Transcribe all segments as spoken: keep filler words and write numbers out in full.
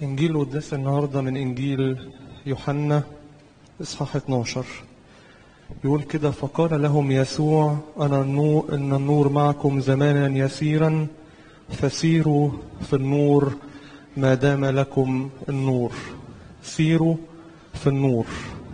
إنجيل قداس النهاردة من إنجيل يوحنا إصحاح اتناشر. يقول كده: فقال لهم يسوع: أنا النور إن النور معكم زمانا يسيرا، فسيروا في النور ما دام لكم النور. سيروا في النور.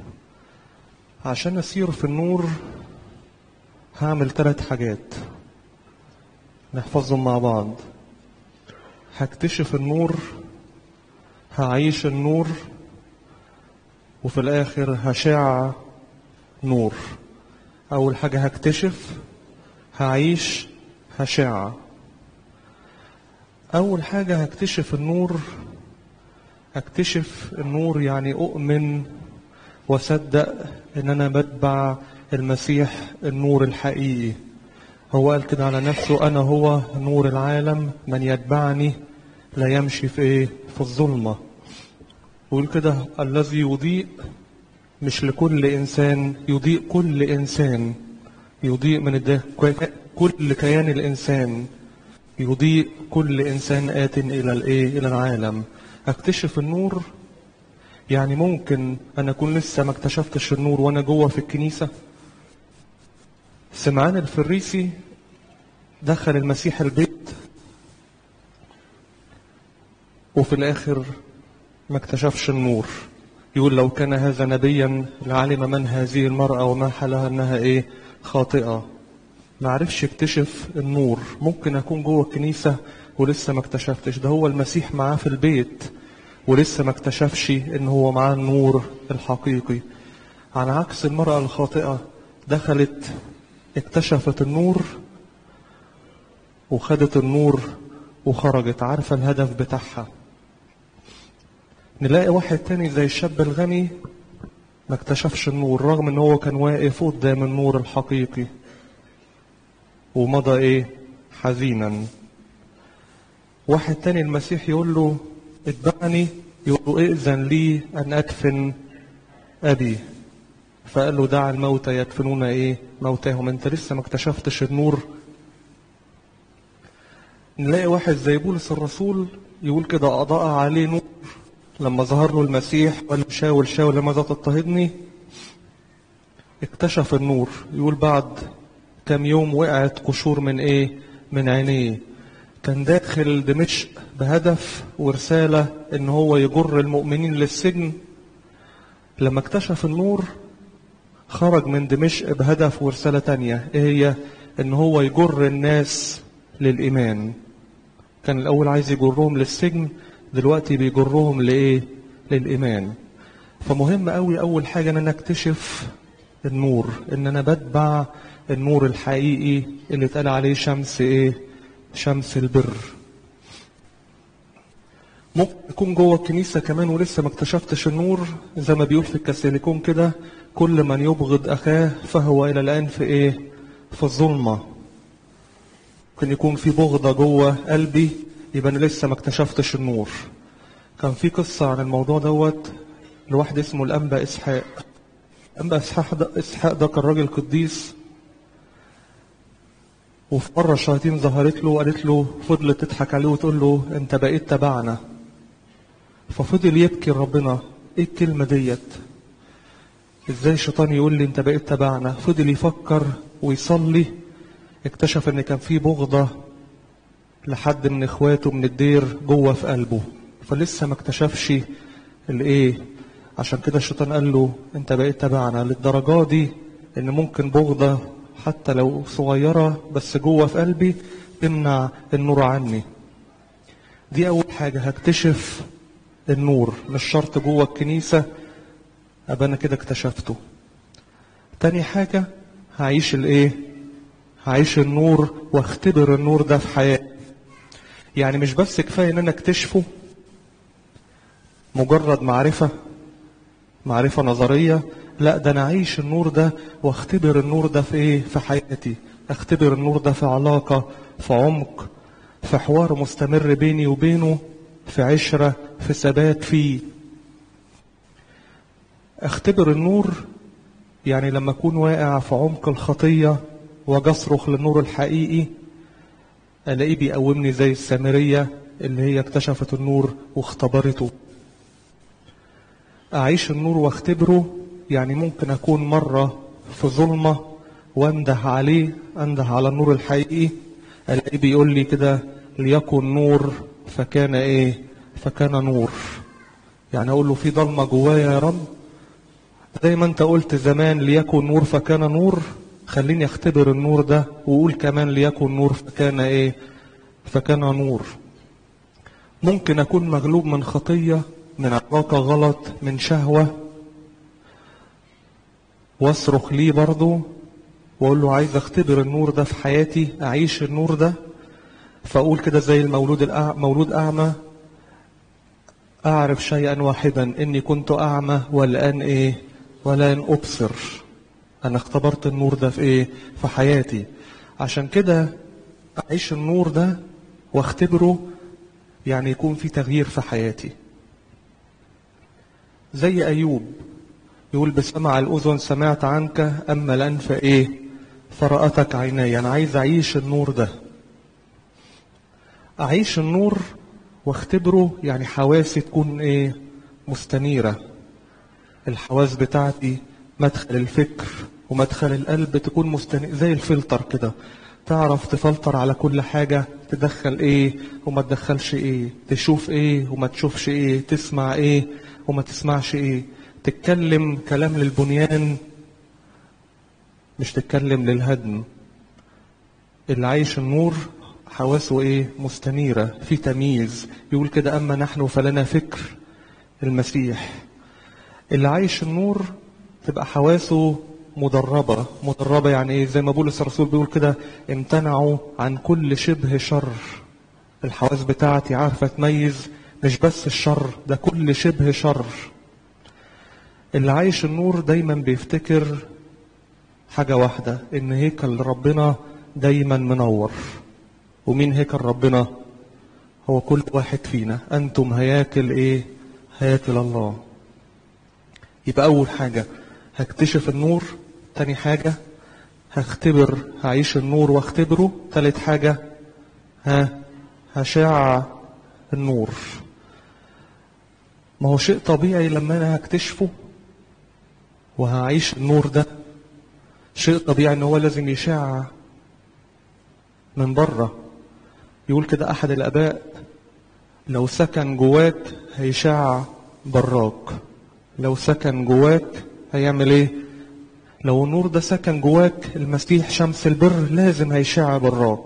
عشان أسير في النور هعمل ثلاث حاجات نحفظهم مع بعض. هكتشف النور، هعيش النور، وفي الآخر هشع نور. أول حاجة هكتشف، هعيش، هشع. أول حاجة هكتشف النور. هكتشف النور يعني أؤمن وصدق إن أنا بتبع المسيح النور الحقيقي. هو قال كده على نفسه: أنا هو نور العالم، من يتبعني لا يمشي في إيه؟ في الظلمة. ويقول كده: الذي يضيء مش لكل إنسان، يضيء كل إنسان، يضيء من ده كل كيان الإنسان، يضيء كل إنسان آت إلى الإيه؟ إلى العالم. أكتشف النور يعني ممكن أنا أكون لسه ما اكتشفتش النور وأنا جوه في الكنيسة. سمعان الفريسي دخل المسيح البيت وفي الآخر ما اكتشفش النور. يقول: لو كان هذا نبيا لعلم من هذه المرأة وما حلها انها ايه؟ خاطئة. ما عرفش يكتشف النور. ممكن اكون جوه الكنيسة ولسه ما اكتشفتش. ده هو المسيح معاه في البيت ولسه ما اكتشفش ان هو معاه النور الحقيقي. على عكس المرأة الخاطئة، دخلت اكتشفت النور وخدت النور وخرجت عارفة الهدف بتاعها. نلاقي واحد تاني زي الشاب الغني ما اكتشفش النور رغم ان هو كان واقف قدام النور الحقيقي ومضى ايه؟ حزينا. واحد تاني المسيح يقول له: اتبعني. يقول له: ائذن لي ان ادفن ابي. فقال له: دع الموتى يدفنون ايه؟ موتاهم. انت لسه ما اكتشفتش النور. نلاقي واحد زي بولس الرسول يقول كده: اضاء عليه نور لما ظهر له المسيح وقال له: شاول شاول لماذا تضطهدني؟ اكتشف النور. يقول: بعد كم يوم وقعت قشور من ايه؟ من عينيه. كان داخل دمشق بهدف ورسالة ان هو يجر المؤمنين للسجن. لما اكتشف النور خرج من دمشق بهدف ورسالة تانية، ايه هي؟ ان هو يجر الناس للإيمان. كان الأول عايز يجرهم للسجن، دلوقتي بيجرهم لإيه؟ للإيمان. فمهم قوي أول حاجة ان أنا اكتشف النور، ان أنا بتبع النور الحقيقي اللي اتقال عليه شمس إيه؟ شمس البر. ممكن يكون جوه الكنيسة كمان ولسه ما اكتشفتش النور، زي ما بيقول في الكاثوليكون كده: كل من يبغض أخاه فهو إلى الآن في إيه؟ في الظلمة. ممكن يكون في بغضة جوه قلبي، يبقى أنا لسه ما اكتشفتش النور. كان في قصة عن الموضوع دوت لواحد اسمه الأنبا إسحاق. الأنبا إسحاق ده, إسحاق ده كان راجل قديس، وفي مرة الشياطين ظهرت له وقالت له، فضلت تضحك عليه وتقول له: أنت بقيت تبعنا. ففضل يبكي ربنا: إيه الكلمة ديت؟ إزاي الشيطان يقول لي أنت بقيت تبعنا؟ فضل يفكر ويصلي، اكتشف ان كان في بغضة لحد من اخواته من الدير جوه في قلبه، فلسه ما اكتشفش الايه. عشان كده الشيطان قال له: انت بقيت تبعنا. للدرجة دي ان ممكن بغضة حتى لو صغيرة بس جوه في قلبي تمنع النور عني. دي اول حاجة، هكتشف النور. مش شرط جوه الكنيسة ابقى انا كده اكتشفته. تاني حاجة، هعيش الايه؟ هعيش النور واختبر النور ده في حياتي. يعني مش بس كفاية ان انا اكتشفه مجرد معرفة معرفة نظرية، لا، ده انا اعيش النور ده واختبر النور ده في ايه؟ في حياتي. اختبر النور ده في علاقة، في عمق، في حوار مستمر بيني وبينه، في عشرة، في ثبات فيه. اختبر النور يعني لما اكون واقع في عمق الخطية واجي اصرخ للنور الحقيقي، الاقيه بيقومني زي السامرية اللي هي اكتشفت النور واختبرته. أعيش النور واختبره يعني ممكن أكون مرة في ظلمة وانده عليه، انده على النور الحقيقي، الاقيه بيقول لي كده ليكن نور فكان ايه؟ فكان نور. يعني اقول له في ضلمة جوايا يا رب، زي ما انت قلت زمان ليكن نور فكان نور، خليني اختبر النور ده وقول كمان ليكن نور فكان ايه؟ فكان نور. ممكن اكون مغلوب من خطية، من علاقة غلط، من شهوة، واصرخ ليه برضو واقول له عايز اختبر النور ده في حياتي، اعيش النور ده. فاقول كده زي المولود الأع... مولود اعمى، اعرف شيئا واحدا اني كنت اعمى والان ايه؟ والان ابصر. انا اختبرت النور ده في ايه؟ في حياتي. عشان كده اعيش النور ده واختبره، يعني يكون في تغيير في حياتي. زي ايوب يقول بسمع الاذن سمعت عنك اما الانف ايه؟ فرأتك عيناي. انا عايز اعيش النور ده. اعيش النور واختبره يعني حواسي تكون ايه؟ مستنيرة. الحواس بتاعتي مدخل الفكر ومدخل القلب تكون مستنيرة زي الفلتر كده، تعرف تفلتر على كل حاجة، تدخل ايه وما تدخلش ايه، تشوف ايه وما تشوفش ايه، تسمع ايه وما تسمعش ايه، تتكلم كلام للبنيان مش تتكلم للهدم. اللي عايش النور حواسه ايه؟ مستنيرة، في تمييز. يقول كده اما نحن فلنا فكر المسيح. اللي عايش النور تبقى حواسه مدربة. مدربة يعني ايه؟ زي ما بولس الرسول بيقول كده امتنعوا عن كل شبه شر. الحواس بتاعتي عارفة تميز مش بس الشر ده، كل شبه شر. اللي عايش النور دايما بيفتكر حاجة واحدة، ان هيكل ربنا دايما منور. ومين هيكل ربنا؟ هو كل واحد فينا. انتم هياكل ايه؟ هياكل الله. يبقى اول حاجة هكتشف النور، تاني حاجة هختبر، هعيش النور واختبره، تالت حاجة ها هشاع النور. ما هو شيء طبيعي لما انا هكتشفه وهعيش النور ده، شيء طبيعي ان هو لازم يشاع من بره. يقول كده احد الاباء لو سكن جواك هيشاع براك. لو سكن جواك هيعمل ايه؟ لو النور ده سكن جواك، المسيح شمس البر، لازم هيشاع براك.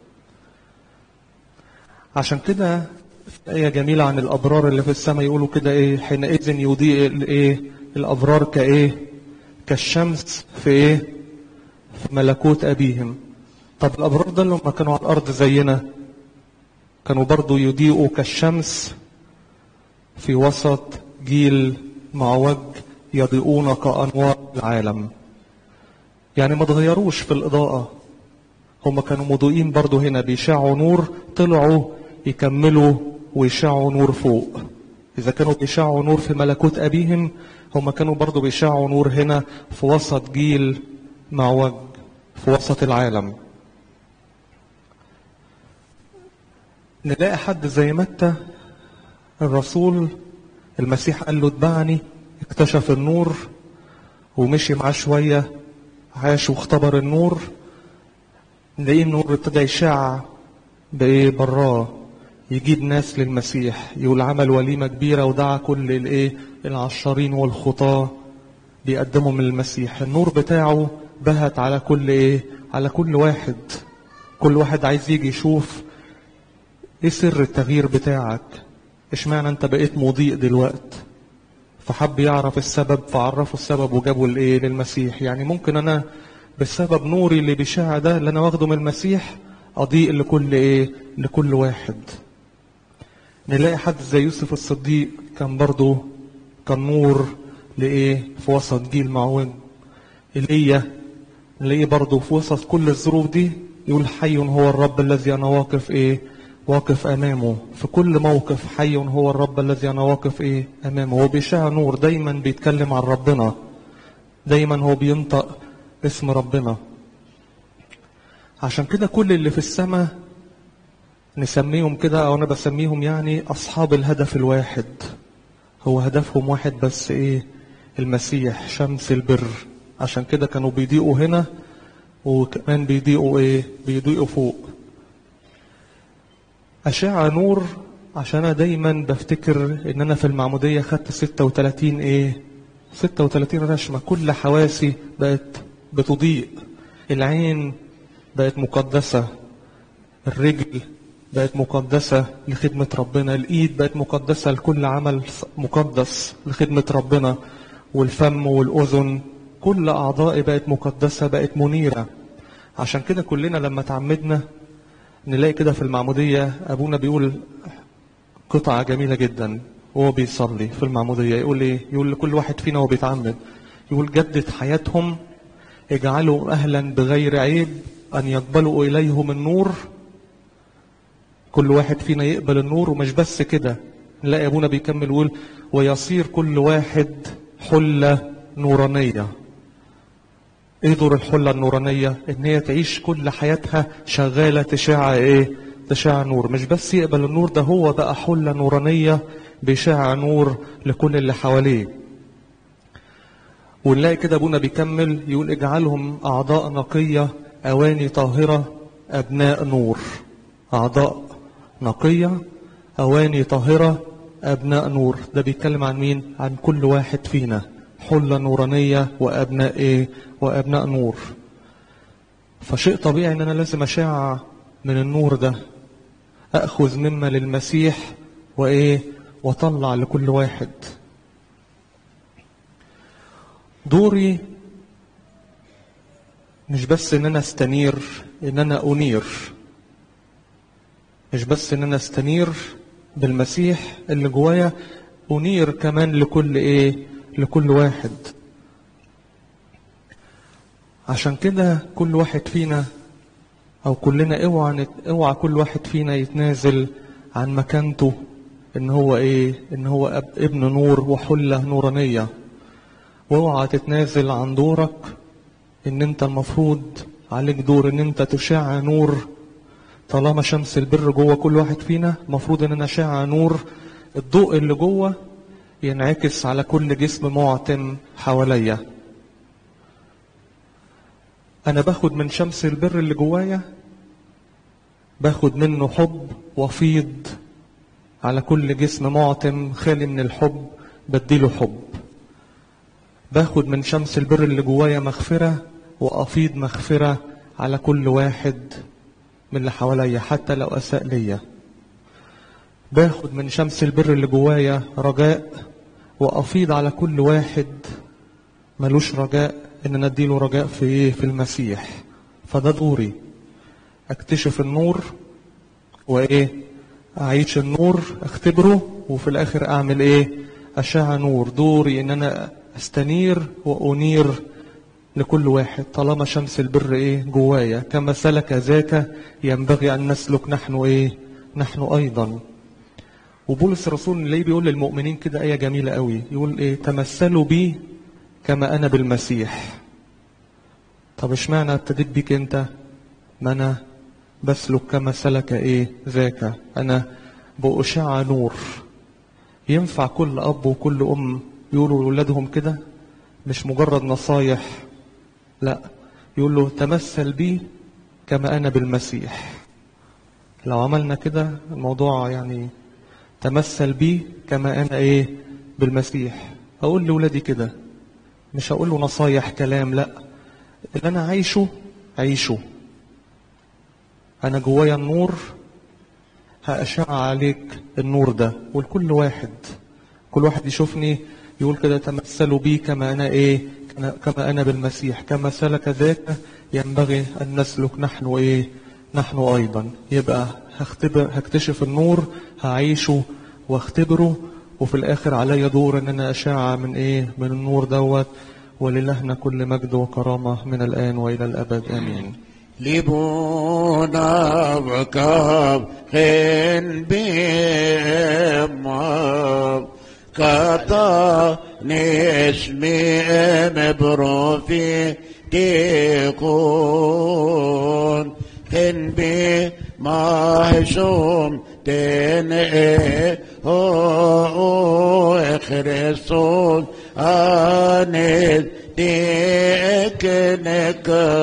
عشان كده في آية جميلة عن الأبرار اللي في السماء يقولوا كده ايه؟ حينئذ يضيء الايه؟ الأبرار كايه؟ كالشمس في ايه؟ في ملكوت أبيهم. طب الأبرار ده لما كانوا على الأرض زينا كانوا برضو يضيئوا كالشمس في وسط جيل معوج، يضيئون كأنوار العالم. يعني ما تغيروش في الإضاءة، هم كانوا مضيئين برضو هنا، بيشعوا نور، طلعوا يكملوا ويشعوا نور فوق. إذا كانوا بيشعوا نور في ملكوت أبيهم، هم كانوا برضو بيشعوا نور هنا في وسط جيل معوج، في وسط العالم. نلاقي حد زي متى الرسول، المسيح قال له اتبعني، اكتشف النور ومشي معاه شوية، عاش واختبر النور. نلاقيه النور ابتدى يشع بايه؟ براه، يجيب ناس للمسيح. يقول عمل وليمة كبيرة ودعا كل الايه؟ العشارين والخطاة بيقدموا من المسيح. النور بتاعه بهت على كل ايه؟ على كل واحد. كل واحد عايز يجي يشوف ايه سر التغيير بتاعك، اشمعنى انت بقيت مضيء دلوقت. فحب يعرف السبب، فعرفوا السبب وجابوا الايه؟ للمسيح. يعني ممكن انا بسبب نوري اللي بيشع ده اللي انا واخده من المسيح اضيء لكل ايه؟ لكل واحد. نلاقي حد زي يوسف الصديق كان برضو كان نور لايه؟ في وسط جيل معوج. ايليا نلاقيه برضو في وسط كل الظروف دي يقول حي هو الرب الذي انا واقف ايه؟ واقف امامه. في كل موقف حي هو الرب الذي انا واقف ايه؟ امامه. هو بيشع نور، دايما بيتكلم عن ربنا، دايما هو بينطق اسم ربنا. عشان كده كل اللي في السماء نسميهم كده، او انا بسميهم يعني اصحاب الهدف الواحد. هو هدفهم واحد بس، ايه؟ المسيح شمس البر. عشان كده كانوا بيضيئوا هنا، وكمان بيضيئوا ايه؟ بيضيئوا فوق. أشعة نور. عشان انا دايما بفتكر ان انا في المعمودية خدت ستة وثلاثين ايه؟ ستة وثلاثين رشمة. كل حواسي بقت بتضيء. العين بقت مقدسة، الرجل بقت مقدسة لخدمة ربنا، الإيد بقت مقدسة لكل عمل مقدس لخدمة ربنا، والفم والأذن، كل أعضائي بقت مقدسة، بقت منيرة. عشان كده كلنا لما تعمدنا نلاقي كده في المعمودية أبونا بيقول قطعة جميلة جدا وهو بيصلي في المعمودية. يقول إيه؟ يقول لكل واحد فينا وهو بيتعمد، يقول جدد حياتهم، اجعلوا أهلا بغير عيب أن يقبلوا إليهم النور. كل واحد فينا يقبل النور. ومش بس كده، نلاقي أبونا بيكمل يقول ويصير كل واحد حلة نورانية. ايه دور الحلة النورانية؟ ان هي تعيش كل حياتها شغالة تشع ايه؟ تشع نور. مش بس يقبل النور، ده هو بقى حلة نورانية بيشع نور لكل اللي حواليه. ونلاقي كده ابونا بيكمل يقول اجعلهم اعضاء نقية اواني طاهرة ابناء نور. اعضاء نقية اواني طاهرة ابناء نور. ده بيتكلم عن مين؟ عن كل واحد فينا، حلة نورانية وابناء ايه؟ وابناء نور. فشيء طبيعي ان انا لازم اشع من النور ده، اخذ مما للمسيح وايه؟ واطلع لكل واحد. دوري مش بس ان انا استنير، ان انا انير. مش بس ان انا استنير بالمسيح اللي جوايا، انير كمان لكل ايه؟ لكل واحد. عشان كده كل واحد فينا او كلنا اوعى نت... اوعى كل واحد فينا يتنازل عن مكانته، ان هو ايه؟ ان هو أب... ابن نور وحلة نورانية. واوعى تتنازل عن دورك، ان انت المفروض عليك دور ان انت تشع نور. طالما شمس البر جوه كل واحد فينا، المفروض ان انا اشع نور. الضوء اللي جوه ينعكس على كل جسم معتم حواليا. انا باخد من شمس البر اللي جوايا، باخد منه حب وفيض على كل جسم معتم خالي من الحب، بديله حب. باخد من شمس البر اللي جوايا مغفرة، وافيض مغفرة على كل واحد من اللي حواليا حتى لو اساء ليا. باخد من شمس البر اللي جوايا رجاء، وافيض على كل واحد ملوش رجاء ان انا اديله رجاء في ايه؟ في المسيح. فده دوري، اكتشف النور وايه؟ اعيش النور، اختبره، وفي الاخر اعمل ايه؟ اشع نور. دوري ان انا استنير وانير لكل واحد طالما شمس البر ايه؟ جوايا. كما سلك ذاك ينبغي ان نسلك نحن ايه؟ نحن ايضا. وبولس الرسول اللي بيقول للمؤمنين كده آية جميلة قوي، يقول ايه؟ تمثلوا بي كما انا بالمسيح. طب اشمعنى ابتديت بيك انت؟ ما انا بسلك كما سلك ايه؟ ذاك. انا بأشع نور. ينفع كل اب وكل ام يقولوا لأولادهم كده؟ مش مجرد نصايح، لا، يقول له تمثل بي كما انا بالمسيح. لو عملنا كده الموضوع يعني تمثل بي كما انا ايه؟ بالمسيح. اقول لاولادي كده، مش هقول له نصايح كلام، لا، اللي انا عايشه عيشه. انا جوايا النور، هأشع عليك النور ده ولكل واحد. كل واحد يشوفني يقول كده تمثلوا بي كما انا ايه؟ كما انا بالمسيح. كما سلك ذاك ينبغي ان نسلك نحن ايه؟ نحن ايضا. يبقى هختبر، هكتشف النور، هعيشه واختبره، وفي الاخر علي دور ان انا اشع من ايه؟ من النور دوت. وللهنا كل مجد وكرامة من الآن وإلى الأبد آمين. لبونا بكاب خين بيماب كتا نسمي مبروفي تكون خين بي mahsum tene o Christus anet teknek